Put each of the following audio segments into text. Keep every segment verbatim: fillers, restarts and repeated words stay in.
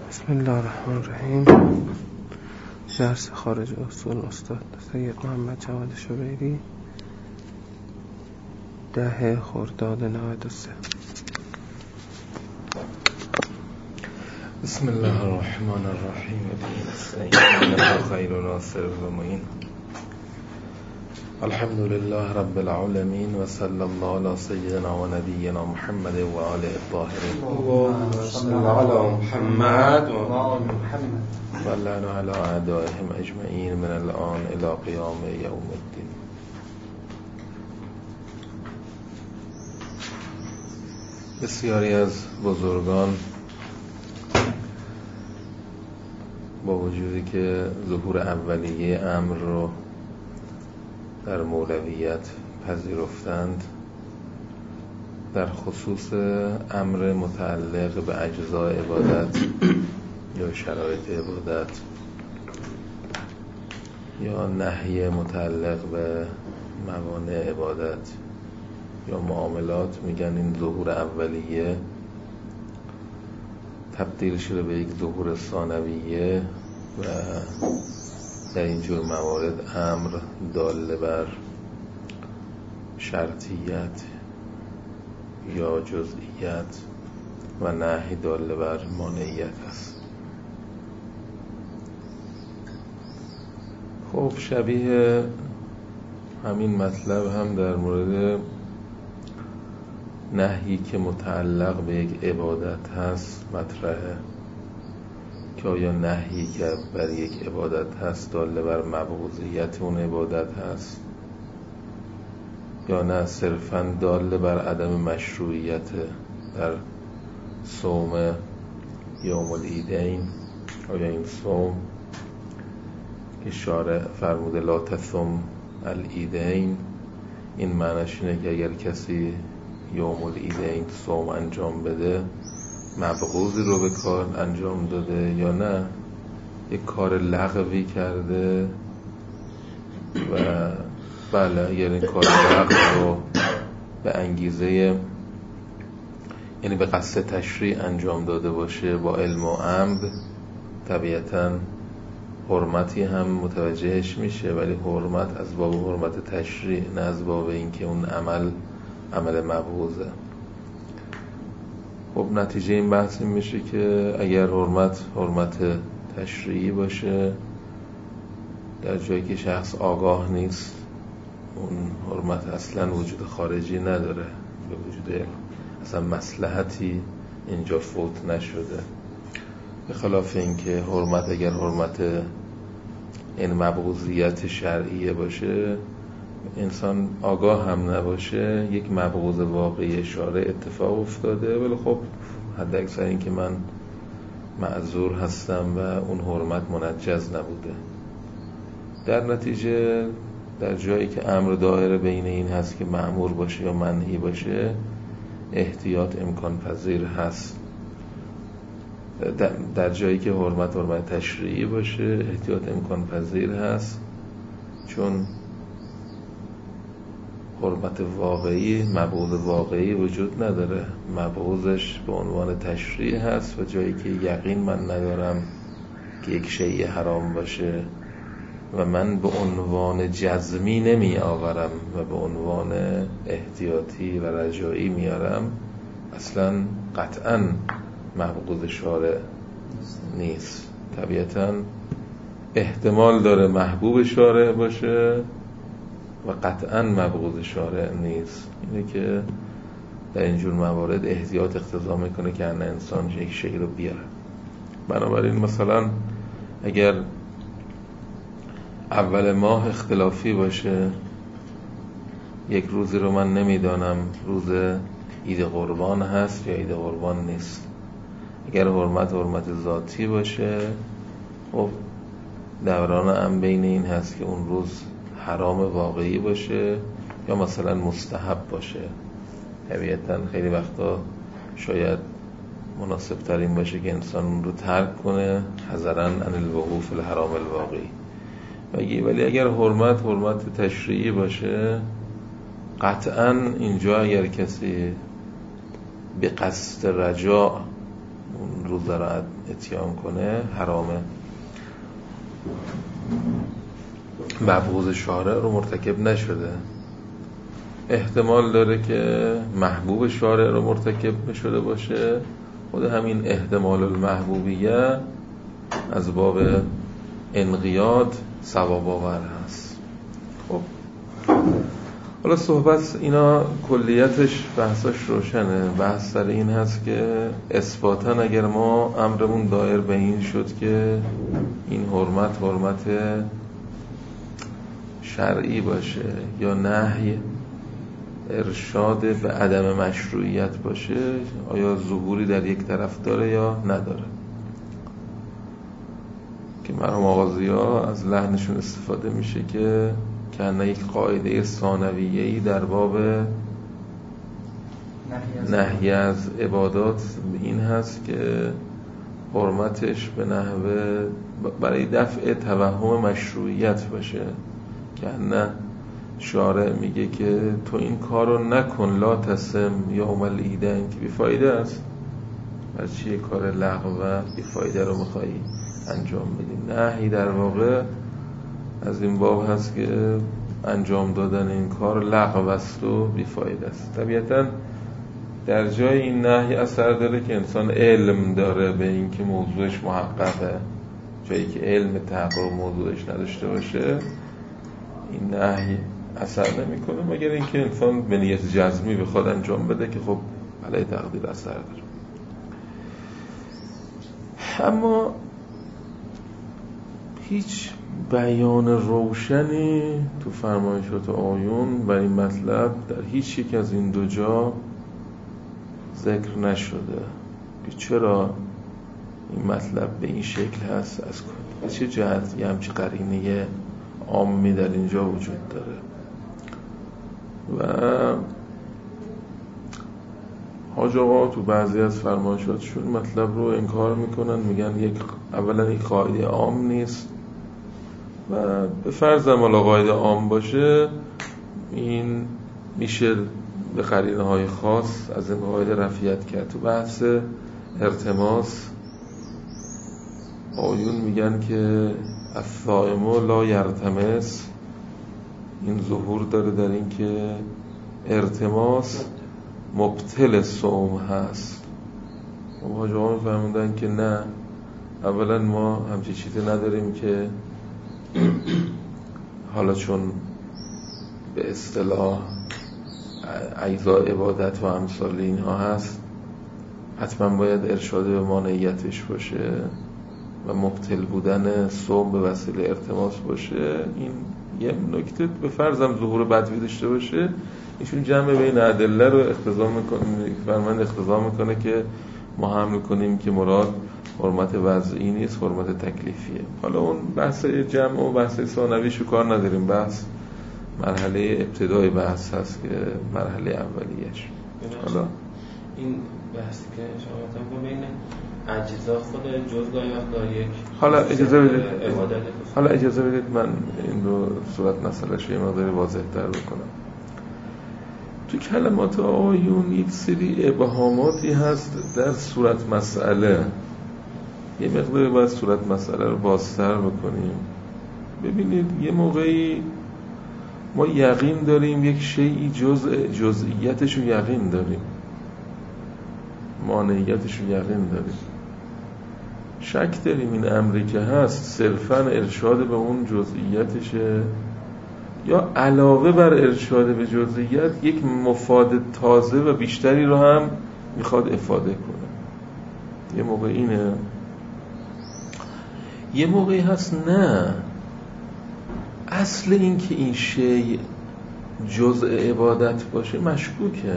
بسم الله الرحمن الرحیم. درس خارج اصول استاد سید محمد جواد شبیری، ده خرداد نود و سه. بسم الله الرحمن الرحیم. نستعین خیر و ناصر و معین. الحمد لله رب العالمین و صلی الله علی سیدنا و نبینا محمد و آله الطاهرین. اللهم صل علی محمد و آل محمد و لعن علی اعدائهم اجمعین من الان الی قیام یوم الدین. بسیاری از بزرگان با وجودی که ظهور اولیه امر رو در مولویت پذیرفتند، در خصوص امر متعلق به اجزای عبادت یا شرایط عبادت یا نهی متعلق به موانع عبادت یا معاملات، میگن این ظهور اولیه تبدیل شده به یک ظهور ثانویه و در اینجور موارد امر دال بر شرطیت یا جزئیت و نهی دال بر مانعیت است. خب شبیه همین مطلب هم در مورد نهی که متعلق به یک عبادت هست مطرحه، که آیا نهی که بر یک عبادت هست داله بر مبغوضیت اون عبادت هست یا نه صرفاً داله بر عدم مشروعیت. در صوم یوم العیدین، آیا این صوم که شارع فرموده لا تصم العیدین، این معنیش اینه که اگر کسی یوم العیدین صوم انجام بده مبغوضی رو به کار انجام داده یا نه یک کار لغوی کرده؟ و بله، اگر این کار لغو رو به انگیزه، یعنی به قصد تشریع انجام داده باشه با علم و عمد، طبیعتاً حرمتی هم متوجهش میشه، ولی حرمت از باب حرمت تشریع، نه از باب اینکه اون عمل عمل مبغوضه. خب نتیجه این بحث این میشه که اگر حرمت حرمت تشریعی باشه، در جایی که شخص آگاه نیست، اون حرمت اصلا وجود خارجی نداره، به وجود اصلا مصلحتی اینجا فوت نشده. به خلاف اینکه حرمت اگر حرمت این مبغوضیت شرعیه باشه، انسان آگاه هم نباشه، یک مبغوض واقعی شارع اتفاق افتاده، ولی خب حد اکثر این که من معذور هستم و اون حرمت منجز نبوده. در نتیجه در جایی که امر دایره بین این هست که مأمور باشه یا منهی باشه، احتیاط امکان پذیر هست. در جایی که حرمت حرمت تشریعی باشه، احتیاط امکان پذیر هست، چون حرمت واقعی، مبغوض واقعی وجود نداره. مبغوضش به عنوان تشریع هست و جایی که یقین من ندارم که یک شیء حرام باشه و من به عنوان جزمی نمی آورم و به عنوان احتیاطی و رجایی میارم، اصلا قطعا مبغوض شارع نیست. طبیعتا احتمال داره محبوب شارع باشه و قطعا مبغوض شارع نیست. اینه که در اینجور موارد احتیاط اقتضا میکنه که ان انسان یک شیء رو بیاره. بنابراین مثلا اگر اول ماه اختلافی باشه، یک روزی رو من نمیدانم روز عید قربان هست یا عید قربان نیست، اگر حرمت حرمت ذاتی باشه، خب دوران هم بین این هست که اون روز حرام واقعی باشه یا مثلا مستحب باشه. طبیعتاً خیلی وقتا شاید مناسب ترین باشه که انسان اون رو ترک کنه حذراً عن الوقوع فی الحرام الواقعی. ولی اگر حرمت حرمت تشریعی باشه، قطعاً اینجا اگر کسی به قصد رجاء اون روزه را اتیان کنه حرامه، مبغوض شارع رو مرتکب نشده. احتمال داره که محبوب شارع رو مرتکب نشده باشه. خود همین احتمال المحبوبیه از باب انقیاد ثواب آور هست. خب حالا صحبت اینا کلیتش بحثاش روشنه. بحث سر این هست که اثباتاً اگر ما امرمون دایر به این شد که این حرمت حرمت شرعی باشه یا نهی ارشاد به عدم مشروعیت باشه، آیا ظهوری در یک طرف داره یا نداره؟ که مرحوم آغازی‌ها از لحنشون استفاده میشه که کنه یک قاعده ثانویه‌ای در باب نهی از عبادات این هست که حرمتش به نحوه برای دفع توهم مشروعیت باشه. کنه شارع میگه که تو این کارو نکن، لا تسم یوم العیدین، که بیفایده است. از چیه کار لغو و بیفایده رو میخوای انجام بدی؟ نهی در واقع از این باب هست که انجام دادن این کار لغو است و بیفایده است. طبیعتاً در جای این نهی اثر داره که انسان علم داره به این که موضوعش محققه. جایی که علم تحقق موضوعش نداشته باشه این نهی اثر نمی کنه، مگر اینکه انسان به نیت جزمی بخواد انجام بده که خب علیه تقدیر اثر داره. اما هیچ بیان روشنی تو فرمایشات آیون برای این مطلب در هیچ یک از این دو جا ذکر نشده که چرا این مطلب به این شکل هست، از چه جهت یه همچه قرینه عامی در اینجا وجود داره. و حاج آقا تو بعضی از فرمایشاتشون مطلب رو انکار میکنن، میگن یک اولا یک قاعده عام نیست و به فرض حالا قاعده عام باشه این میشه به قرینه های خاص از این قاعده رفعیت کرد. تو بحث ارتماس آیون میگن که الصائم لا یرتمس، این ظهور داره در این که ارتماس مبطل صوم هست. و حاج آقا میفرمودن که نه، اولا ما همچی چیزی نداریم که حالا چون به اصطلاح اجزاء عبادت و امثال اینها هست حتما باید ارشاد به مانعیتش باشه و مبطل بودن صوم به وسیله ارتماس باشه. این یه نکته به فرضم ظهور بدوی داشته باشه، ایشون جمع بین ادله رو اقتضا میکنه، فرمان اقتضا میکنه که ما حمل کنیم که مراد حرمت وضعی نیست، حرمت تکلیفیه. حالا اون بحث جمع و بحث ثانویشو کار نداریم، بحث مرحله ابتدای بحث هست که مرحله اولیش. حالا این بحثی که شما گفتم بین اجزا خود جزء گاهی وقت داره یک حالا اجازه بدید حالا اجازه بدید من این رو صورت مسئله‌اش یه مقدار واضح‌تر بکنم. تو کلمات آیون یک سری ابهاماتی هست در صورت مسئله، یه مقدار باید صورت مسئله رو بازتر بکنیم. ببینید یه موقعی ما یقین داریم یک شیئی جزء جزئیتش رو یقین داریم، مانعیتش رو یقین داریم، شک داریم این امری که هست صرفاً ارشاد به اون جزئیتشه یا علاوه بر ارشاد به جزئیات یک مفاد تازه و بیشتری رو هم میخواد افاده کنه. یه موقع اینه، یه موقعی هست نه، اصل این که این شی جزء عبادت باشه مشکوکه،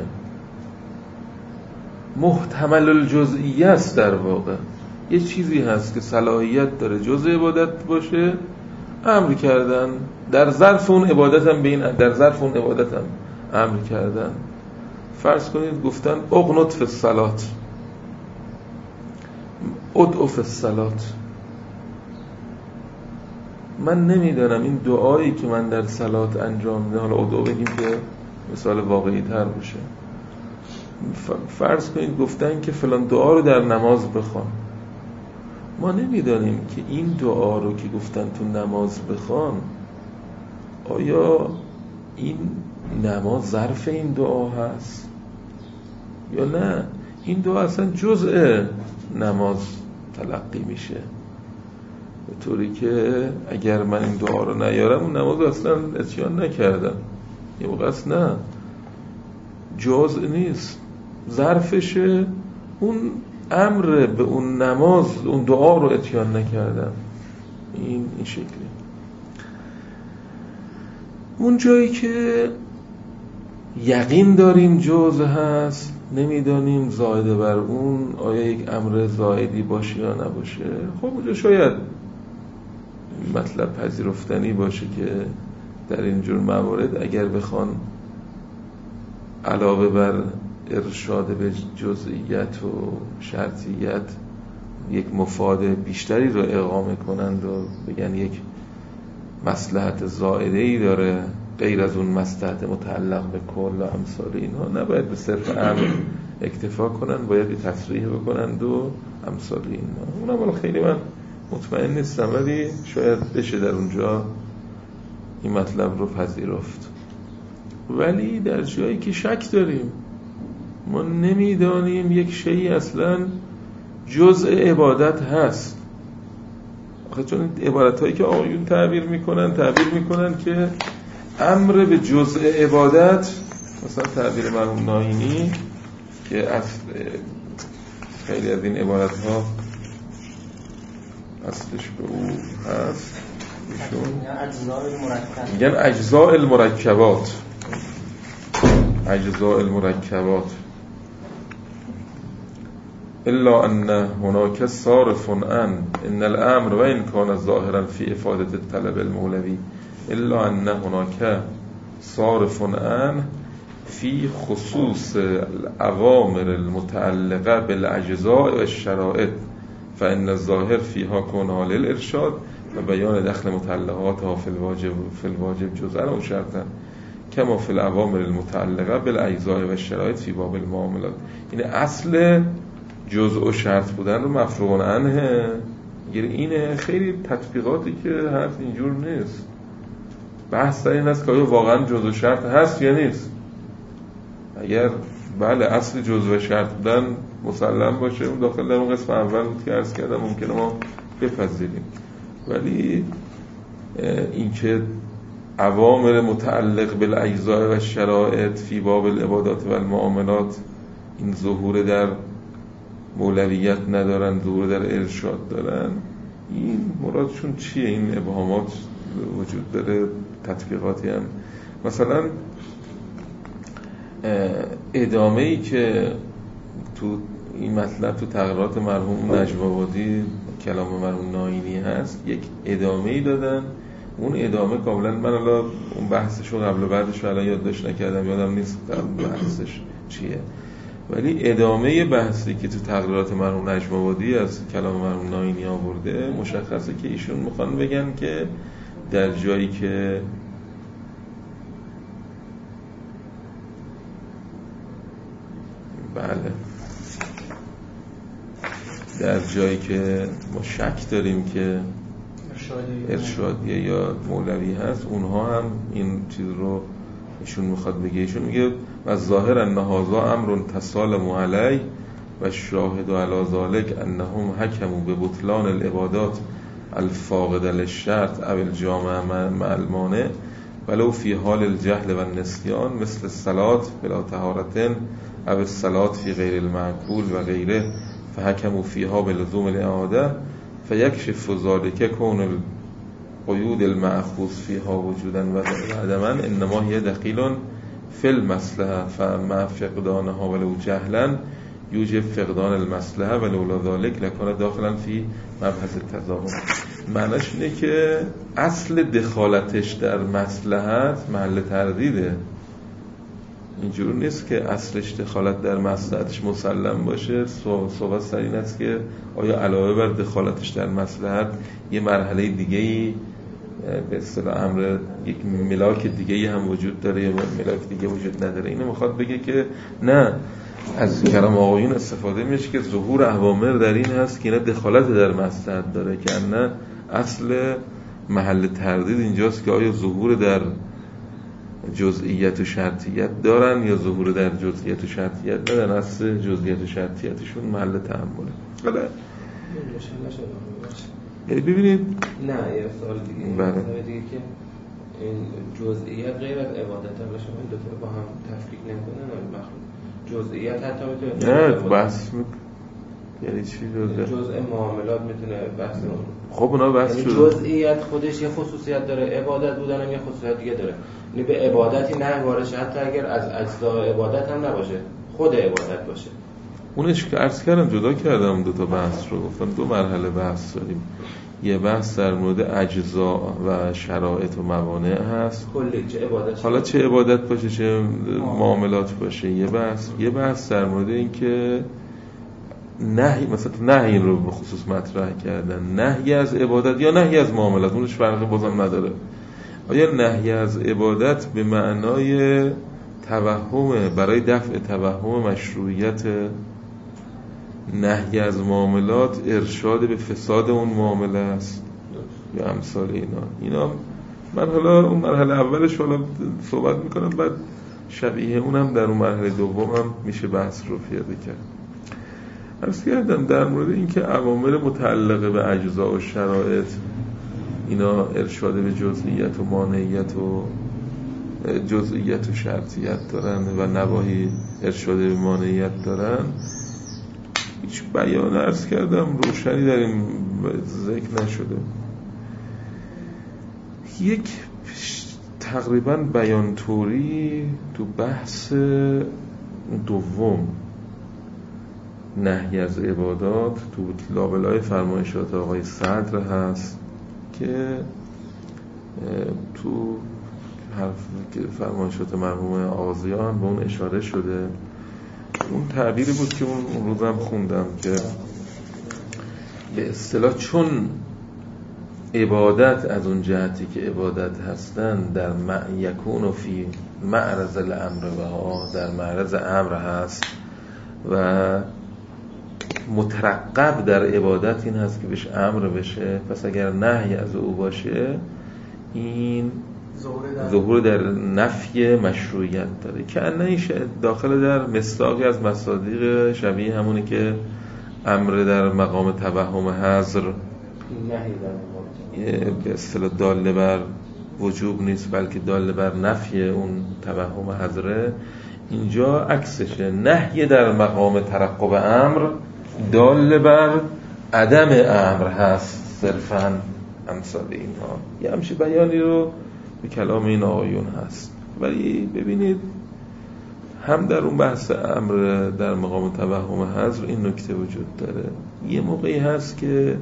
محتمل الجزئیه است. در واقع یه چیزی هست که صلاحیت داره جزء عبادت باشه، امر کردن در ظرف اون عبادت هم بین در ظرف اون عبادت هم امر کردن. فرض کنید گفتن اقنت فی الصلات، ادعو فی الصلات. من نمیدونم این دعایی که من در صلات انجام میدم، حالا ادعو بگیم که مثال واقعی تر باشه، فرض کنید گفتن که فلان دعا رو در نماز بخوان. ما نمیدانیم که این دعا رو که گفتن تو نماز بخوان، آیا این نماز ظرف این دعا هست یا نه این دعا اصلا جزء نماز تلقی میشه، به طوری که اگر من این دعا رو نیارم اون نماز اصلا اتیان نکردم. یه موقع اصلا نه، جزء نیست، ظرفشه، اون امر به اون نماز، اون دعا رو اتیان نکردم. این این شکلی. اون جایی که یقین داریم جزء هست، نمیدانیم زائد بر اون آیا یک امر زائدی باشه یا نباشه، خب اونجا شاید مطلب پذیرفتنی باشه که در اینجور موارد اگر بخوان علاوه بر ارشاد به جزئیات و شرطیت یک مفاد بیشتری رو اقامه کنند و بگن یک مصلحت زائده‌ای داره غیر از اون مصلحت متعلق به کل و امثال اینها، نباید به صرف امر اکتفا کنن، باید یه تصریح بکنند و امثال اینها. اونم خیلی من مطمئن نیستم، ولی شاید بشه در اونجا این مطلب رو پذیرفت. ولی در جایی که شک داریم، ما نمیدانیم یک شیء اصلا جزء عبادت هست، آخه چون عبارت هایی که آقایون تعبیر میکنن تعبیر میکنن که امر به جزء عبادت، مثلا تعبیر مرحوم ناینی که اصل خیلی از این عبارت ها اصلش به او هست، میگن اجزاء المرکبات، اجزاء المرکبات الا ان هناك صارف عن ان الامر و ان كان ظاهرا في افاده الطلب المولوی الا ان هناك صارف عن في خصوص الاوامر المتعلقه بالاجزاء و الشرائط فان الظاهر فيها كونها للارشاد و بیان دخل متعلقاتها في الواجب في الواجب جزءا و شرطا كما في الاوامر المتعلقه بالاجزاء و الشرائط في باب المعاملات. این اصل جزء و شرط بودن رو مفروغ عنه، اینه. خیلی تطبیقاتی که هست اینجور نیست. بحث در این است که آیا واقعا جزء و شرط هست یا نیست. اگر بله اصل جزء و شرط بودن مسلم باشه، اون داخل در اون قسم اول که عرض کردم ممکنه ما بپذیریم، ولی این که اوامر متعلق بالاجزاء و الشرائط فی باب العبادات و المعاملات این ظهور در مولویت ندارن، ظهور در ارشاد دارن، این مرادشون چیه؟ این ابهامات وجود داره. تطبیقاتی هم مثلا ادامه‌ای که تو این مطلب تو تقریرات مرحوم نجم آبادی کلام مرحوم ناینی هست، یک ادامه‌ای دادن. اون ادامه کاملا من الان اون بحثشو قبل و بعدش الان یادداشت نکردم، یادم نیست بحثش چیه، ولی ادامه بحثی که تو تقریرات مرحوم نجم آبادی از کلام مرحوم ناینی آورده مشخصه که ایشون میخوان بگن که در جایی که بله در جایی که ما شک داریم که ارشادیه یا مولوی هست، اونها هم این چیز رو ایشون میخواد بگه. ایشون میگه و ظاهر ان هذا امر تسالم علی و شاهد علی ذلک انهم حکموا به بطلان العبادات الفاقده للشرط او الجامع مع المانع ولو فی حال الجهل و النسیان مثل الصلاة بلا طهارة او الصلاة فی غیر المعقول و غیره فحکموا فیها بلزوم الاعاده فیکشف ذلک کون القیود المأخوذ فیها وجودا و عدما انما هی دخیل فی المصلحه فمع فقدانها ولو جهلا یوجب فقدان المصلحه ولولا ذلک لکان داخلا فی مبحث التضامن. معناش اینه که اصل دخالتش در مصلحت محل تردیده. اینجور نیست که اصلش دخالت در مصلحتش مسلم باشه. صحبت سر این است که آیا علاوه بر دخالتش در مصلحت یه مرحله دیگه‌ای به اصطلاح امر یک ملاک دیگه‌ای هم وجود داره یا ملاک دیگه وجود نداره. اینو میخواد بگه که نه، از کلام آقایون استفاده میشه که ظهور اوامر در این هست که اینا دخالت در مصلحت داره، که نه اصل محل تردید اینجاست که آیا ظهور در جزئیت و شرطیت دارن یا ظهور در جزئیت و شرطیت ندارن. اصل جزئیت و شرطیتشون محل تأمله. حالا یعنی ببینید نه یه سوال دیگه بله. سوال دیگه که این جزئیات غیر از عبادت هم باشه، این دو تا با هم تفکیک نمی‌کنن. مخلوق جزئیات حتی میتونه نه بحث یعنی چی جزئیات؟ جزء معاملات میتونه بحث اون. خب اونا بحث یعنی شده. جزئیات خودش یه خصوصیت داره، عبادت بودن هم یه خصوصیت دیگه داره. یعنی به عبادتی نه وارشه حتی اگر از اجزای عبادت هم نباشه، خود عبادت باشه. اونش که عرض کردم جدا کردم دو تا بحث رو، گفتم دو مرحله بحث داریم. یه بحث در مورد اجزا و شرایط و موانع هست، کلی چه عبادت حالا چه عبادت باشه چه معاملات باشه. یه بحث یه بحث در مورد این که نهی، مثلا نهی رو به خصوص مطرح کردن، نهی از عبادت یا نهی از معاملات، اونش فرقی بازم نداره. آیا نهی از عبادت به معنای توهم برای دفع توهم مشروعیت، نهی از معاملات ارشاد به فساد اون معامله است یا امثال اینا. اینا من حالا اون مرحله اولش حالا صحبت میکنم، بعد شبیه اونم در اون مرحله دومم میشه بحث رو پیاده کرد. عرض کردم در مورد اینکه اوامر متعلقه به اجزا و شرایط اینا ارشاد به جزئیات و مانعیت و جزئیات و شرطیت دارن و نواهی ارشاد به مانعیت دارن. هیچ بیان عرض کردم روشنی در این ذکر نشده. یک تقریبا بیان طوری تو بحث دوم نهی از عبادات تو لابلای فرمایشات آقای صدر هست که تو حرف فرمایشات مرحوم آغازیان به اون اشاره شده. اون تعبیری بود که اون روزم خوندم که به اصطلاح چون عبادت از اون جهتی که عبادت هستن در یکون و فی معرض الامر و در معرض امر هست و مترقب در عبادت این هست که بهش امر بشه، پس اگر نهی از او باشه این ظهور در نفی مشروعیت داره، که انه داخل در مصداقی از مصادیق شبیه همونی که امر در مقام توهم حظر به اصطلاح داله بر وجوب نیست بلکه داله بر نفی اون توهم حظره. اینجا عکسشه، نهی در مقام ترقب امر داله بر عدم امر هست صرفاً. امثال اینها یه همچین بیانی رو به کلام این آقایون هست. ولی ببینید هم در اون بحث امر در مقام توهم حظر این نکته وجود داره. یه موقعی هست که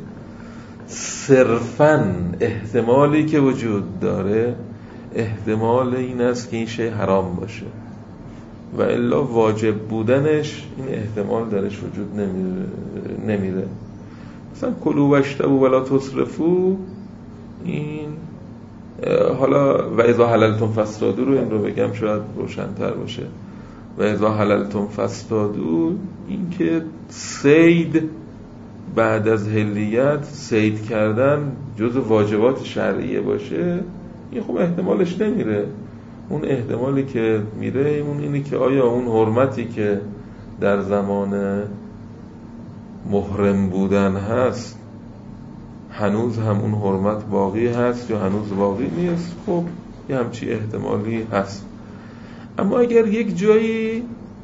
صرفاً احتمالی که وجود داره احتمال این است که این شی حرام باشه و الا واجب بودنش این احتمال درش وجود نمیره, نمیره. مثلا کلوا واشربوا ولا تسرفوا، این حالا و اذا حللتم فاصطادوا رو این رو بگم شاید روشن‌تر باشه. و اذا حللتم فاصطادوا، این که صید بعد از حلیت صید کردن جز واجبات شرعیه باشه، این خب احتمالش نمیره. اون احتمالی که میره اون اینه که آیا اون حرمتی که در زمان محرم بودن هست هنوز هم اون حرمت باقی هست یا هنوز باقی نیست. خب یه همچی احتمالی هست. اما اگر یک جایی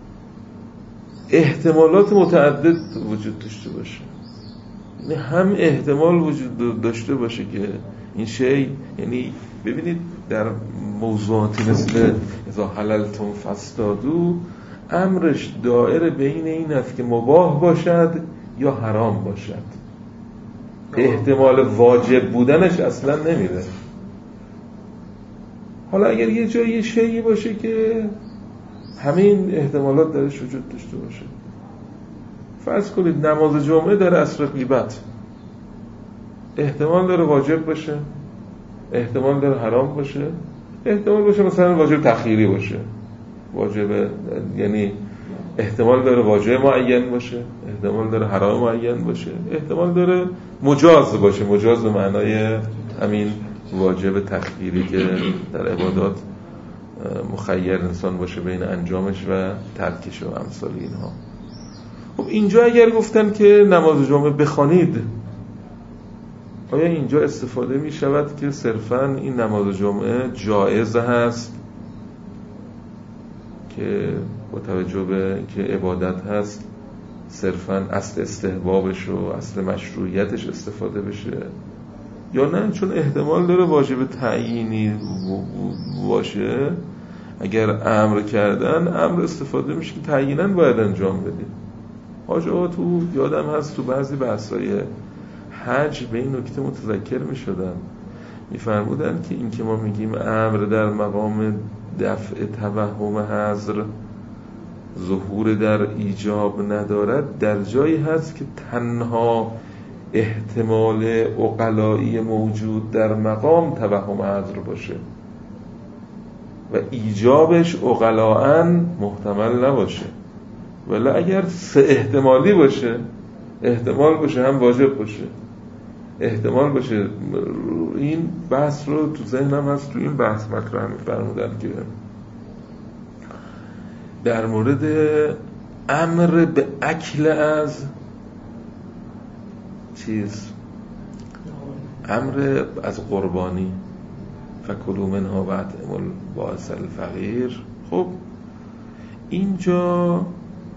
احتمالات متعدد وجود داشته باشه، هم احتمال وجود داشته باشه که این شی، یعنی ببینید در موضوعاتی مثل اذا حللتم فاصطادوا امرش دائره بین این است که مباح باشد یا حرام باشد، احتمال واجب بودنش اصلا نمیره. حالا اگر یه جایی یه شیئی باشه که همین احتمالات درش وجود داشته باشه، فرض کنید نماز جمعه در عصر غیبت، احتمال داره واجب باشه، احتمال داره حرام باشه، احتمال باشه مثلا واجب تأخیری باشه، واجب یعنی احتمال داره واجب معین باشه، احتمال داره حرام معین باشه، احتمال داره مجاز باشه. مجاز به معنای همین واجب تخییری که در عبادات مخیر انسان باشه بین انجامش و ترکش و امثال اینها. خب اینجا اگر گفتن که نماز جمعه بخوانید، آیا اینجا استفاده می شود که صرفاً این نماز جمعه جایز هست که با توجه به که عبادت هست صرفاً اصل استحبابش و اصل مشروعیتش استفاده بشه، یا نه چون احتمال داره واجب تعیینی باشه اگر امر کردن امر استفاده میشه که تعییناً باید انجام بدیم. حاج آقا تو یادم هست تو بعضی بحث‌های حج به این نکته متذکر میشدن، میفرمودن که این که ما میگیم امر در مقام دفع توهم حظر ظهور در ایجاب ندارد، در جایی هست که تنها احتمال عقلایی موجود در مقام توهم حظر باشه و ایجابش عقلاً محتمل نباشه. ولی اگر سه احتمالی باشه، احتمال باشه هم واجب باشه، احتمال باشه، این بحث رو تو ذهنم هست، تو این بحث مطرح می‌فرمودن که در مورد امر به اکل از چیز، امر از قربانی، فکلوا منها و اطعموا البائس الفقیر. خب اینجا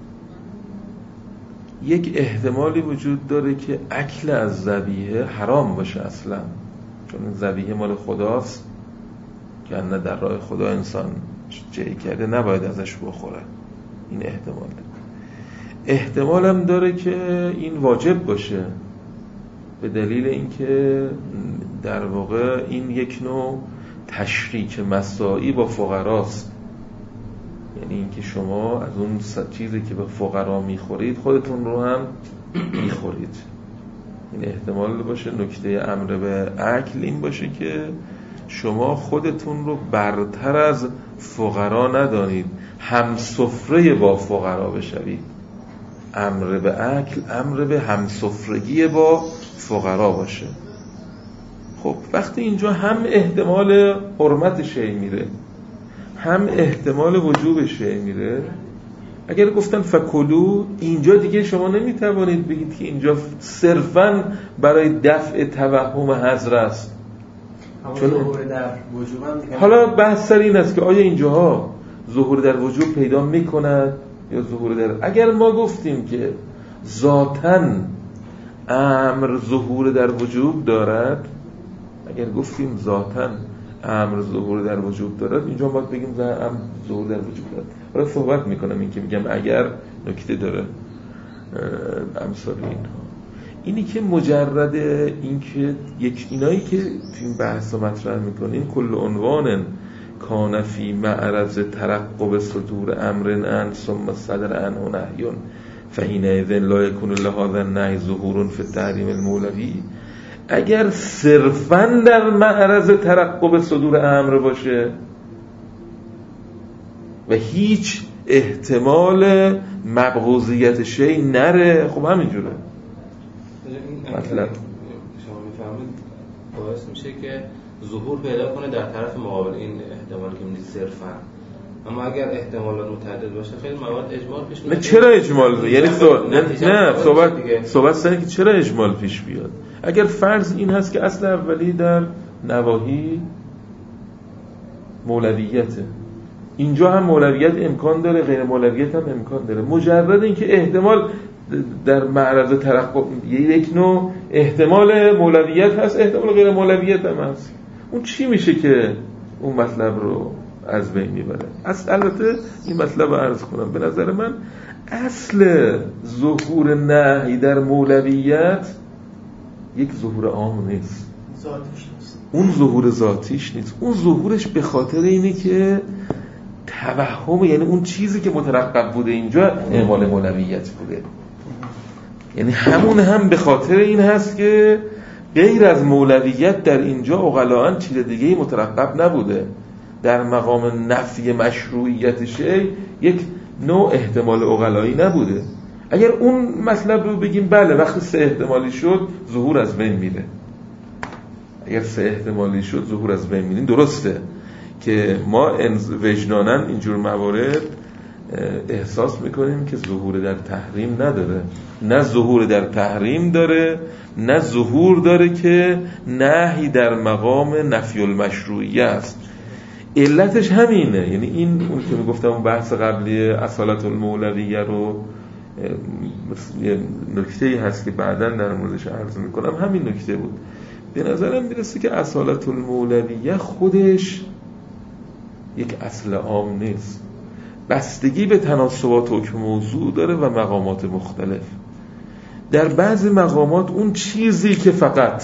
یک احتمالی وجود داره که اکل از ذبیحه حرام باشه اصلا، چون ذبیحه مال خداست که نه در راه خدا انسان جایی کرده نباید ازش بخوره. این احتمال داره. احتمال هم داره که این واجب باشه به دلیل اینکه در واقع این یک نوع تشریک مساعی با فقراست، یعنی اینکه شما از اون چیزی که به فقرا میخورید خودتون رو هم میخورید. این احتمال باشه. نکته امر به اکل این باشه که شما خودتون رو برتر از فقرا ندانید، هم سفره با فقرا بشوید. امر به اکل امر به هم سفرگی با فقرا باشه. خب وقتی اینجا هم احتمال حرمت شی میره هم احتمال وجوب شی میره، اگر گفتن فکلو، اینجا دیگه شما نمیتوانید بگید که اینجا صرفاً برای دفع توهم حظر است. چون حالا بحث سر این است که آیا اینجاها ظهور در وجوب پیدا میکند یا ظهور در، اگر ما گفتیم که ذاتاً امر ظهور در وجوب دارد، اگر گفتیم ذاتاً امر ظهور در وجوب دارد، اینجا باید بگیم امر ظهور در وجوب دارد. حالا صحبت میکنم این که میگم اگر نکته داره امثال اینها، اینی که مجرد این که یک اینایی که تو این بحث رو مطرح میکنین کل عنوان کان فی معرض ترقب صدور امر ان ثم صدر عنه نهی فحینئذ لا یکون لهذا النهی ظهور فی التحریم المولوی، اگر صرفاً در معرض ترقب صدور امر باشه و هیچ احتمال مبغوضیت شی نره، خب همینجوره. مطلب شما میفهمید باعث میشه که ظهور پیدا کنه در طرف مقابل این احتمال که میگید صرفاً. اما اگر احتمالات متعدد باشه خیلی مواد اجمال پیش میاد. نه چرا اجمال؟ یعنی نه نه صحبت صحبت سر که چرا اجمال پیش بیاد؟ اگر فرض این هست که اصل اولی در نواهی مولویته، اینجا هم مولویت امکان داره، غیر مولویت هم امکان داره، مجرد اینکه احتمال در معرض ترقب یک نوع احتمال مولویت هست، احتمال غیر مولویت هم هست، اون چی میشه که اون مطلب رو از بین میبره؟ اصل البته این مطلب رو عرض کنم، به نظر من اصل ظهور نهی در مولویت یک ظهور عام نیست، ذاتیش نیست، اون ظهور ذاتیش نیست، اون ظهورش به خاطر اینه که توهم، یعنی اون چیزی که مترقب بوده اینجا اعمال مولویت بوده، یعنی همون هم به خاطر این هست که غیر از مولویت در اینجا عقلاً چیز دیگه‌ای مترقب نبوده. در مقام نفی مشروعیت شی یک نوع احتمال عقلایی نبوده. اگر اون مطلب رو بگیم بله وقتی سه احتمالی شد ظهور از بین میره، اگر سه احتمالی شد ظهور از بین میره، درسته که ما وجداناً اینجور موارد احساس میکنیم که ظهور در تحریم نداره، نه ظهور در تحریم داره، نه ظهور داره که نهی در مقام نفی المشروعیه است. علتش همینه، یعنی این اون که میگفتم اون بحث قبلی اصالت المولویه رو یه نکته‌ای هست که بعداً در موردش عرض میکنم، همین نکته بود. به نظرم میرسه که اصالت المولویه خودش یک اصل عام نیست، بستگی به تناسبات حکم موضوع داره و مقامات مختلف. در بعضی مقامات اون چیزی که فقط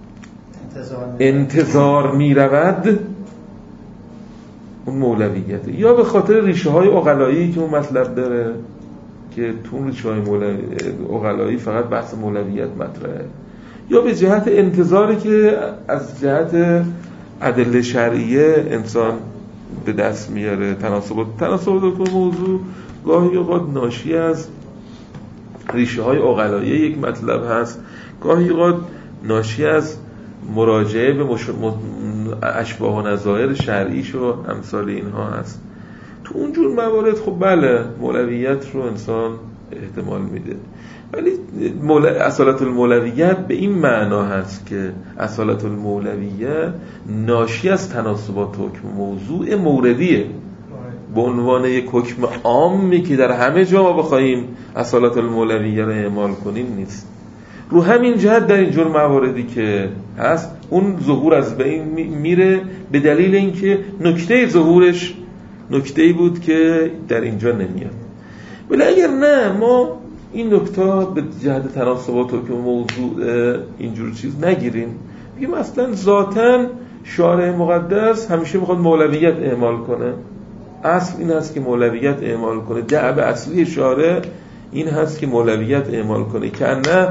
انتظار می رود اون مولویته، یا به خاطر ریشه های عقلایی که اون مطلب داره که تو ریشه های عقلایی فقط بحث مولویت مطرحه، یا به جهت انتظاری که از جهت ادله شرعیه انسان به دست میاره. تناسبات تناسبات حکم موضوع گاهی اوقات ناشی از ریشه های عقلایی یک مطلب هست، گاهی اوقات ناشی از مراجعه به مش... اشباه و نظایر شرعیش و امثال اینها هست. تو اونجور موارد خب بله مولویت رو انسان احتمال میده، ولی مول... اصالت المولویه به این معنا هست که اصالت المولویه ناشی از تناسبات حکم موضوع موردیه، به عنوان یک حکم عامی که در همه جا ما بخوایم اصالت المولویه رو اعمال کنیم نیست. رو همین جهت در اینجور مواردی که هست اون ظهور از بین میره، به دلیل اینکه نکته ظهورش نکته‌ای بود که در اینجا نمیاد. ولی اگر نه ما این نکته به جهت تناسبات و که موضوع اینجور چیز نگیریم، بگیم اصلا ذاتاً شارع مقدس همیشه میخواد مولویت اعمال کنه، اصل این هست که مولویت اعمال کنه، دعوه اصلی شارع این هست که مولویت اعمال کنه، که نه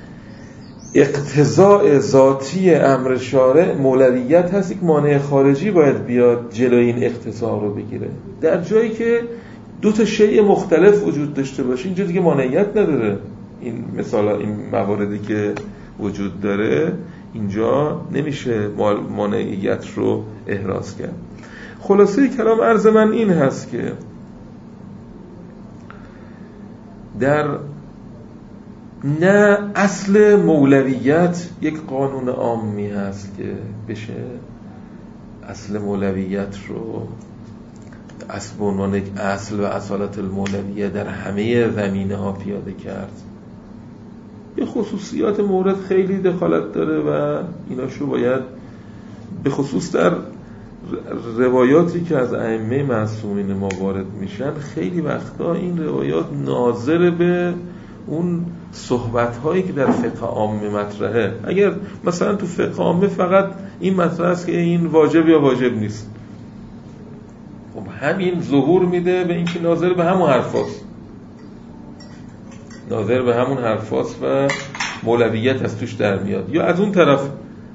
اقتضاء ذاتی امر شارع مولویت هست، یک مانع خارجی باید بیاد جلوی این اقتضاء رو بگیره. در جایی که دو تا شیء مختلف وجود داشته باشه اینجا دیگه مانعیت نداره. این مثلا این مواردی که وجود داره اینجا نمیشه مانعیت رو احراز کرد. خلاصه کلام عرض من این هست که در نه اصل مولویت یک قانون عامی هست که بشه اصل مولویت رو اصل به عنوان یک اصل و اصالت المولویه در همه زمینه ها پیاده کرد. یه خصوصیات مورد خیلی دخالت داره و ایناشو باید به خصوص در روایاتی که از ائمه معصومین ما وارد میشن خیلی وقتا این روایات ناظر به اون صحبت هایی که در فقه عامه مطرحه. اگر مثلا تو فقه عامه فقط این مطرح است که این واجب یا واجب نیست، خب همین ظهور میده به اینکه ناظر به همون حرفاست، ناظر به همون حرفاست و مولویت از توش در میاد. یا از اون طرف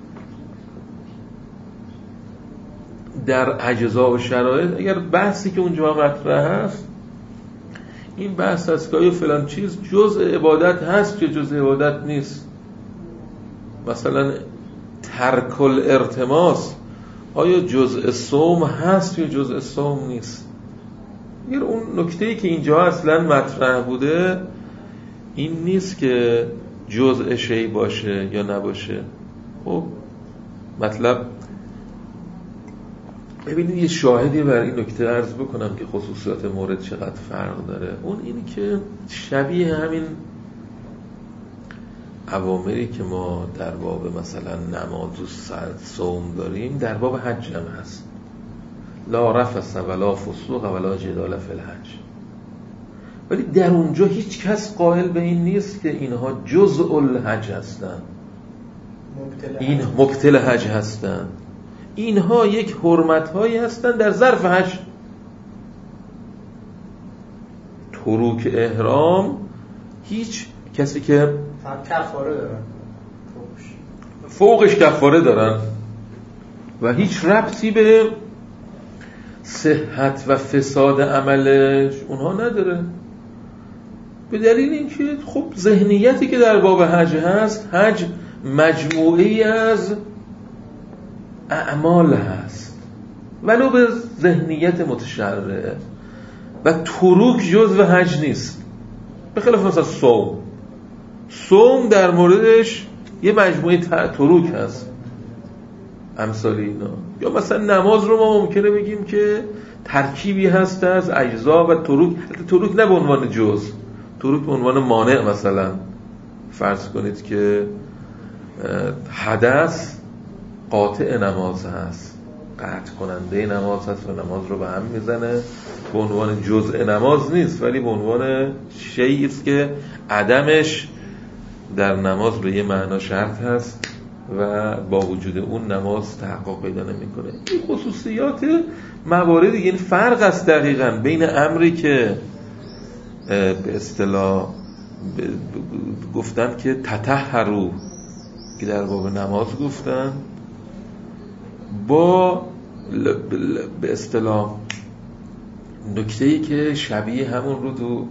در اجزا و شرایط اگر بحثی که اونجا مطرح هست این بحث هست که آیا فلان چیز جزء عبادت هست یا جزء عبادت نیست، مثلا ترک الارتماس آیا جزء صوم هست یا جزء صوم نیست. اگر اون نکته‌ای که اینجا اصلا مطرح بوده این نیست که جزء شی باشه یا نباشه. خب مطلب ببینید یه شاهدی بر این نکته عرض بکنم که خصوصیات مورد چقدر فرق داره. اون اینی که شبیه همین اوامری که ما در باب مثلا نماز و صوم داریم در باب حج هم هست، لا رفث ولا فسوق ولا جدال فی الحج، ولی در اونجا هیچ کس قائل به این نیست که اینها جزء الحج هستن، این مبطل حج هستن، اینها یک حرمت هایی هستن در ظرف حج. تروک احرام هیچ کسی که کفاره دارن فوقش کفاره دارن و هیچ ربطی به صحت و فساد عملش اونها نداره، به دلیل اینکه خب ذهنیتی که در باب حج هست، حج مجموعی از اعمال هست ولو به ذهنیت متشرعه و تروک جزو حج نیست، به خلاف مثلا صوم. صوم در موردش یه مجموعه تروک هست امثال اینا. یا مثلا نماز رو ما ممکنه بگیم که ترکیبی هست از اجزا و تروک، البته تروک نه به عنوان جزء، تروک به عنوان مانع. مثلا فرض کنید که حدث قاطع نماز هست، قطع کننده نماز هست و نماز رو به هم میزنه، به عنوان جزء نماز نیست ولی به عنوان شیئی است که عدمش در نماز به یه معنا شرط هست و با وجود اون نماز تحقق پیدا نمیکنه. این خصوصیات مواردی، یعنی فرق است دقیقاً بین امری که به اصطلاح گفتن که تطهروا که در باب نماز گفتن، با به اصطلاح نکته‌ای که شبیه همون رو تو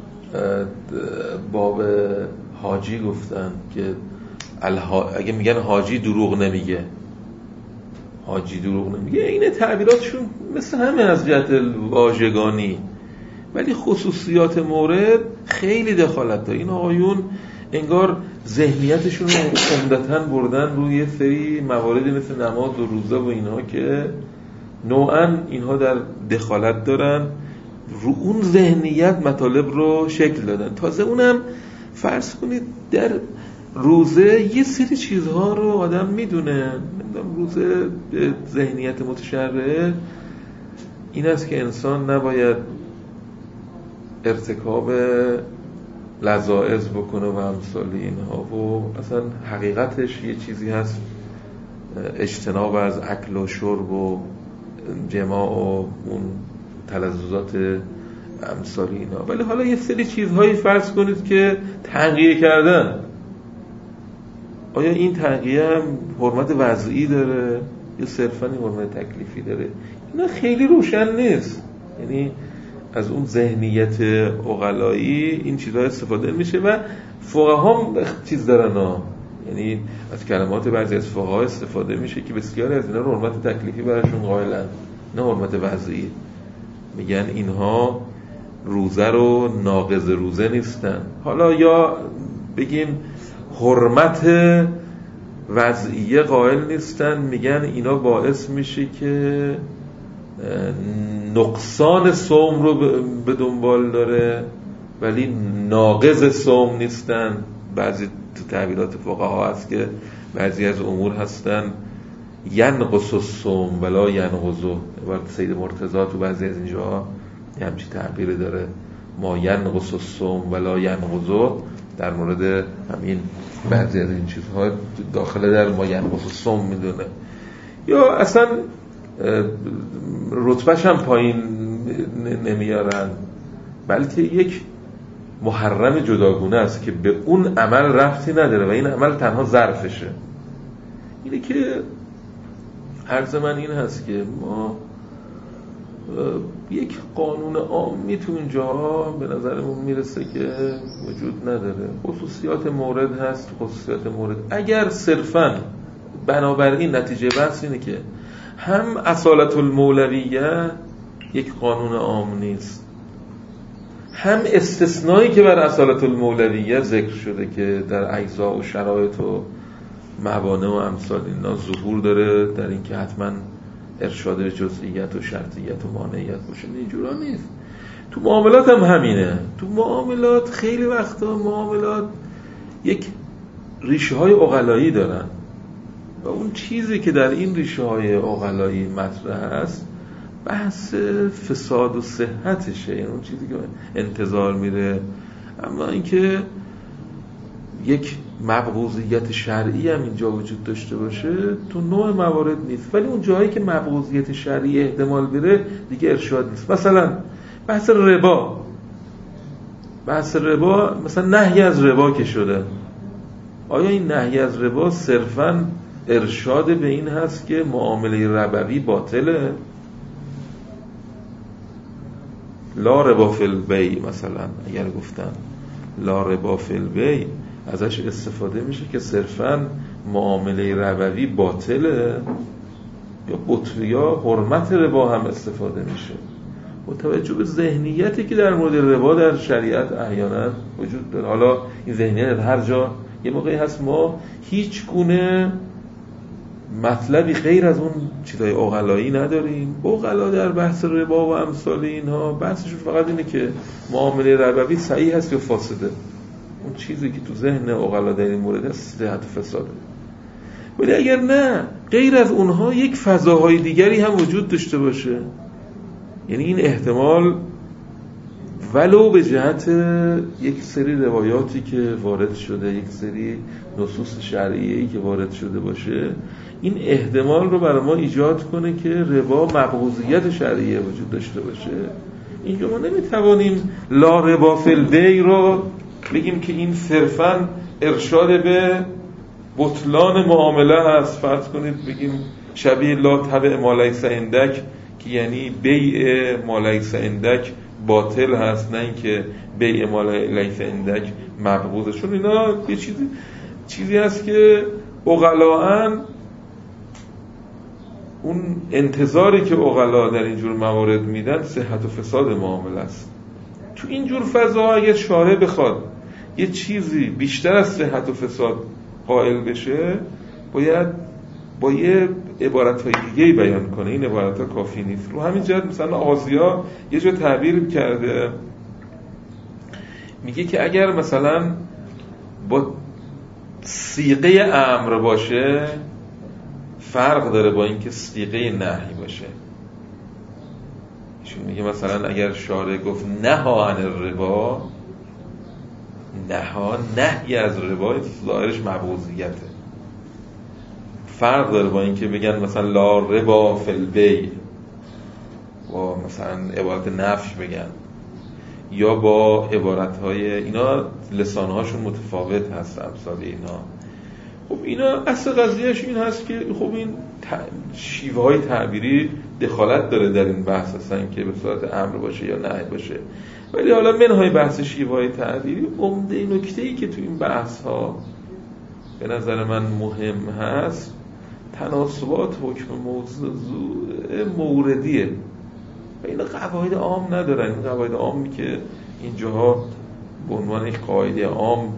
باب حاجی گفتن که اگه میگن حاجی دروغ نمیگه، حاجی دروغ نمیگه، این تعبیراتشون مثل همه از جهت واژگانی، ولی خصوصیات مورد خیلی دخالت داره. این آقایون انگار ذهنیتشون رو عمدتاً بردن روی یه سری مواردی مثل نماز و روزه و اینها که نوعاً اینها در دخالت دارن، رو اون ذهنیت مطالب رو شکل دادن. تازه اونم فرض کنید در روزه یه سری چیزها رو آدم میدونه. روزه به ذهنیت متشرعه این است که انسان نباید ارتکاب لذائذ بکنه و امثال اینها، و اصلا حقیقتش یه چیزی هست اجتناب از اکل و شرب و جماع و اون تلذذات امثال اینا. ولی حالا یه سری چیزهایی فرض کنید که تنقیه کردن، آیا این تنقیه هم حرمت وضعی داره یا صرفاً حرمت تکلیفی داره؟ اینا خیلی روشن نیست. یعنی از اون ذهنیت عقلایی این چیزها استفاده میشه و فقها هم چیز دارن ها، یعنی از کلمات بعضی از فقها استفاده میشه که بسیاری از اینا حرمت تکلیفی براشون قائلن، نه حرمت وضعی. میگن اینها روزه رو ناقض روزه نیستن. حالا یا بگیم حرمت وضعیه قائل نیستن، میگن اینا باعث میشه که نقصان صوم رو به دنبال داره ولی ناقض صوم نیستن. بعضی تو تعبیرات فقها هست که بعضی از امور هستن ینقص الصوم ولا ینقضه. عبارت سید مرتضی تو بعضی از اینجا یه همچی تعبیری داره، ما ینقص الصوم ولا ینقضه، در مورد همین بعضی از این چیزها داخل در ما ینقص الصوم میدونه. یا اصلا رتبهش هم پایین نمیارن، بلکه یک محرم جداگونه است که به اون عمل ربطی نداره و این عمل تنها ظرفشه. اینه که عرض من این هست که ما یک قانون عامی تو اینجا به نظرمون میرسه که وجود نداره. خصوصیات مورد هست، خصوصیات مورد اگر صرفاً بنابراین نتیجه بحث اینه که هم اصالت المولویه یک قانون عام نیست، هم استثنایی که بر اصالت المولویه ذکر شده که در اجزا و شرایط و موانع و امثال اینا ظهور داره در این که حتما ارشاد به جزئیات و شرطیت و مانعیت باشه، اینجورا نیست. تو معاملات هم همینه. تو معاملات خیلی وقتا معاملات یک ریشه های عقلایی دارن و اون چیزی که در این ریشه های عقلایی مطرح است بحث فساد و صحتشه، یعنی اون چیزی که انتظار میره. اما اینکه یک مبغوضیت شرعی هم اینجا وجود داشته باشه تو نوع موارد نیست، ولی اون جایی که مبغوضیت شرعی احتمال بره دیگه ارشاد نیست. مثلا بحث ربا، بحث ربا مثلا نهی از ربا که شده، آیا این نهی از ربا صرفاً ارشاد به این هست که معامله ربوی باطله؟ لا ربا فی البیع مثلا اگر گفتن لا ربا فی البیع ازش استفاده میشه که صرفاً معامله ربوی باطله یا بطل یا حرمت ربا هم استفاده میشه با توجه به ذهنیتی که در مورد ربا در شریعت احیانا وجود داره. حالا این ذهنیت هر جا یه موقعی هست ما هیچ گونه مطلبی غیر از اون چیزای عقلایی نداریم. عقلا در بحث ربا و امثال اینها بحثشون فقط اینه که معامله ربوی صحیح هست یا فاسده. اون چیزی که تو ذهن عقلا در این مورد هست صحت و فساده. ولی اگر نه غیر از اونها یک فضاهای دیگری هم وجود داشته باشه، یعنی این احتمال ولو به جهت یک سری روایاتی که وارد شده، یک سری نصوص شرعیه‌ای که وارد شده باشه، این احتمال رو برای ما ایجاد کنه که ربا مقبوضیت شرعیه وجود داشته باشه. اینجا ما نمیتوانیم لا ربا فی البیع رو بگیم که این صرفاً ارشاد به بطلان معامله هست. فرض کنید بگیم شبیه لا تبع ما لیس عندک، که یعنی بیع ما لیس عندک باطل هست، نه اینکه بیع ما لیس عندک مقبوضه. چون اینا یه چیزی چیزی هست که عقلاً اون انتظاری که عقلا در اینجور موارد میدن صحت و فساد معامله است. تو اینجور فضا اگه شارع بخواد یه چیزی بیشتر از صحت و فساد قائل بشه، باید با یه عبارت‌های دیگه‌ای بیان کنه. این عبارت‌ها کافی نیست. رو همین جهت مثلا آزیا یه جور تعبیر کرده، میگه که اگر مثلا با صیغه امر باشه فرق داره با اینکه صیغه نهی باشه. ایشون میگه مثلا اگر شارع گفت نها عن الربا، نها نهی از ربا ظاهرش مبعوضیته، فرق داره با اینکه بگن مثلا لا ربا فی البیع با مثلا عبارت نفی بگن، یا با عبارت‌های اینا لسان‌هاشون متفاوت هست امثال اینا. خب اینا اصل قضیهش این هست که خب این شیوه های تعبیری دخالت داره در این بحث هستن که به صورت امر باشه یا نهی باشه. ولی حالا منهای بحث شیوه های تعبیری، عمده نکته‌ای که تو این بحث ها به نظر من مهم هست تناسبات حکم موضوع موردیه و اینا قواعد عام ندارن. این قواعد عامی که اینجاها به عنوان یک قاعده عام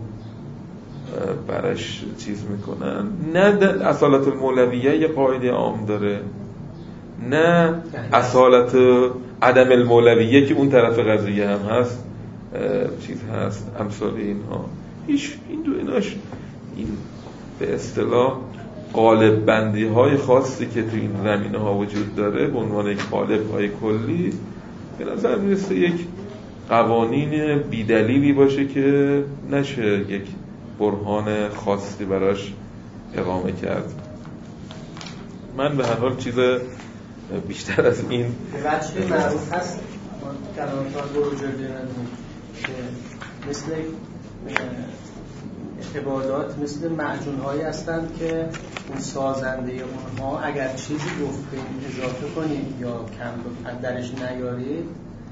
برش چیز میکنن، نه اصالت المولویه یه قاعده عام داره، نه اصالت عدم المولویه که اون طرف قضیه هم هست چیز هست امثال اینها. هیچ این دو ایناش این به اصطلاح قالب بندی های خاصی که تو این زمینه ها وجود داره به عنوان یک قالب های کلی به نظر میرسه یک قوانین بیدلیلی باشه که نشه یک برهان خاصی براش اقامه کرد. من به هر حال چیز بیشتر از این وجه معروف هست کلامتان برو جلوی ندونیم که مثل عبادات مثل معجون‌هایی هستند که اون سازنده اونها اگر چیزی گفت اضافه کنید یا کم درش نیارید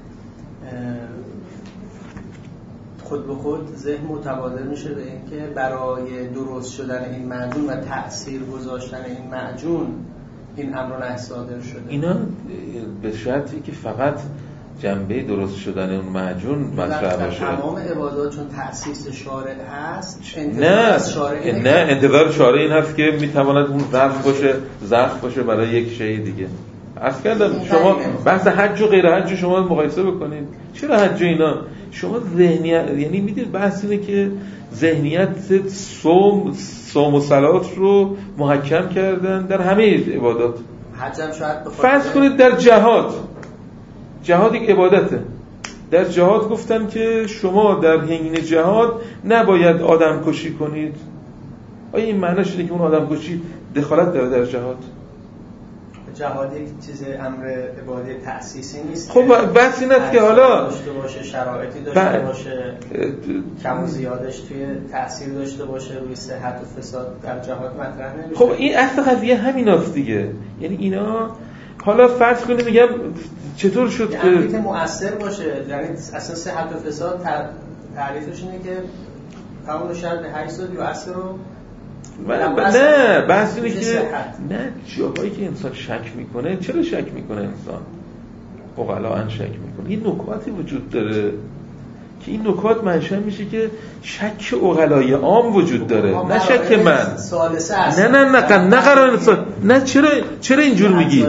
خود به خود ذهن متبادر میشه به اینکه برای درست شدن این معجون و تأثیر گذاشتن این معجون این امر نهی صادر شده. اینا به شرطی که فقط جنبه درست شدن اون معجون مطرح باشه. تمام عبادات چون تأسیس شارع هست نه نه انتظار شارع این هست که میتواند اون ظرف باشه ظرف باشه برای یک شی دیگه. عرض کردم شما بحث حج و غیر حج شما مقایسه بکنید. چرا حج اینا شما ذهنیت یعنی میدید بحث اینه که ذهنیت صوم صوم و صلات رو محکم کردن در همه عبادات. حج هم شاید فرض کنید در جهاد جهاد یک عبادته. در جهاد گفتن که شما در حین جهاد نباید آدم کشی کنید. آیا این معنیش اینه که اون آدم کشی دخالت داره در جهاد؟ جهاد یک چیز امر عبادت تأسیسی نیست. خب بحث این است که حالا داشته باشه شرایطی داشته ب... باشه کم و زیادش توی تأثیر داشته باشه روی صحت و فساد در جهاد مطرح نمیشه. خب این اصل قضیه همین است دیگه. یعنی اینا حالا فرض کنیم میگم چطور شد یعنی که مؤثر باشه، یعنی اصلا صحت و فساد تعریفش اینه که قانون شرط هشت سال یؤثر رو نه بحث اینه که نه جاهایی که انسان شک میکنه. چرا شک میکنه انسان؟ عقلاً شک میکنه. این نکاتی وجود داره که این نکات منشأ میشه که شک عقلای عام وجود داره، نه شک من. نه نه نه نه قرار انسان. نه چرا چرا اینجور میگی؟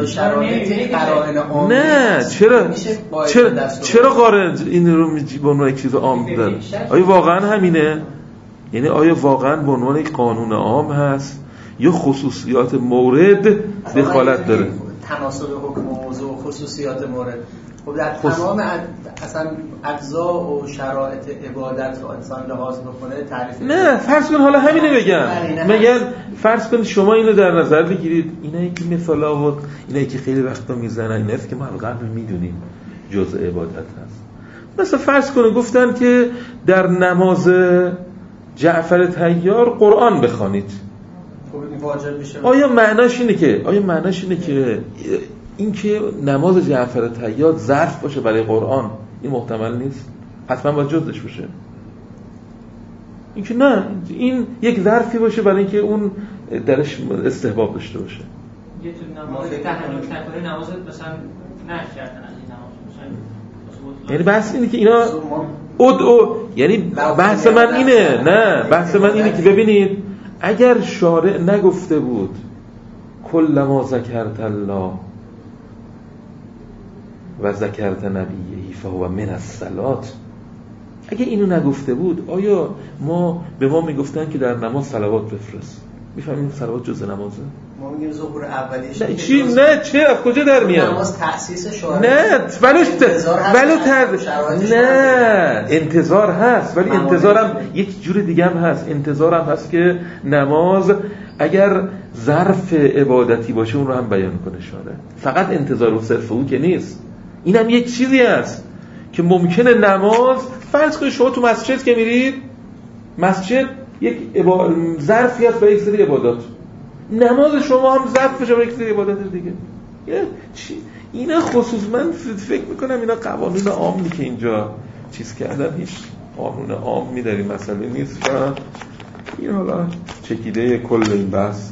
نه چرا چرا چرا قرار این رو میگی به عنوان یک چیز عام داره؟ آیا واقعا همینه؟ یعنی آیا واقعا به عنوان یک قانون عام هست یا خصوصیات مورد دخالت داره؟ تناسب حکم و موضوع و خصوصیات مورد. خب در تمام اصلا اجزا و شرایط عبادت رو انسان لحاظ بکنه تعریف نه فرض کن حالا همینه بگم میگن فرض کن شما اینو در نظر بگیرید. اینایی که مثال آورد اینایی که خیلی وقتا میزنن این است که ما قبل میدونیم جزء عبادت هست. مثلا فرض کن گفتن که در نماز جعفر طیار قرآن بخوانید. خب واجب میشه. آیا معناش اینه که آیا معناش اینه که این که نماز جعفر طیار ظرف باشه برای قرآن این محتمل نیست؟ حتما باید جزش باشه. این که نه این یک ظرفی باشه برای اینکه اون درش استحباب داشته باشه. یه تو نماز تهنیت نکنه نماز مثلا نه کردن از این نماز مثلا. یعنی بحث اینه که اینا اد او یعنی بحث من اینه نه بحث من اینه که ببینید اگر شارع نگفته بود کل ما ذکرت الله و ذکرت نبیه فهو من الصلات، اگه اینو نگفته بود آیا ما به ما میگفتن که در نماز صلوات بفرست؟ میفهمیم صلوات جزء نمازه؟ ما میگیم ظهور اولیش نه چی نه چه از کجا در میاد؟ نماز تأسیس شورای نه ولو ولو تر نه انتظار هست ولی انتظارم یک جور دیگه هم هست. انتظارم هست که نماز اگر ظرف عبادتی باشه اون رو هم بیان کنه شاره. فقط انتظار و صرف او که نیست. اینم یک چیزی هست که ممکنه نماز فرض کنید شما تو مسجد که میرید مسجد یک عبا... ظرفی هست برای یک سری عبادات. نماز شما هم ظرف بشه برای یک سری عبادات دیگه. چی؟ اینا خصوص من فکر میکنم اینا قوانین عامی که اینجا چیز کردن هیچ قانون عامی در این مسئله نیست و این حالا چکیده کل این بحث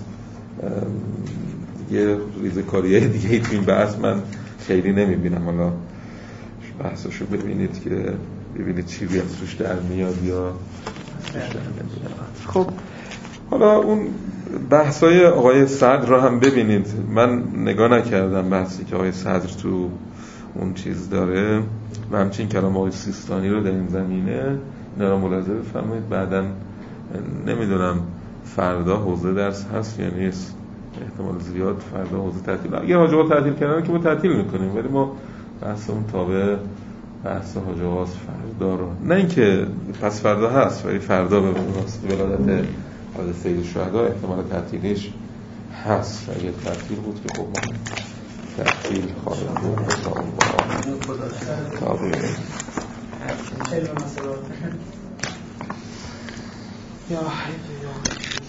یه ریزکاریه دیگه ای تو این بحث من خیلی نمیبینم. حالا بحثشو ببینید که ببینید چیزی از توش در میاد یا توش در نمیاد. خب حالا اون بحثای آقای صدر رو هم ببینید. من نگاه نکردم بحثی که آقای صدر تو اون چیز داره و همچنین کلام آقای سیستانی رو در این زمینه اینا رو ملاحظه بفرمایید. بعداً نمیدونم فردا حوزه درس هست یا نیست، احتمال زیاد فردا حوزه تعطیل. اگه حاج آقا تعطیل کردن که ما تعطیل میکنیم ولی ما بحثمون تابع بحث حاج آقاست فردا رو. نه اینکه پس فردا هست ولی فردا به واسطه ولادت حضرت سید الشهدا احتمال تعطیلش هست. اگه تعطیل بود که خب ما تعطیل خواهیم بود تابع یا حیف یا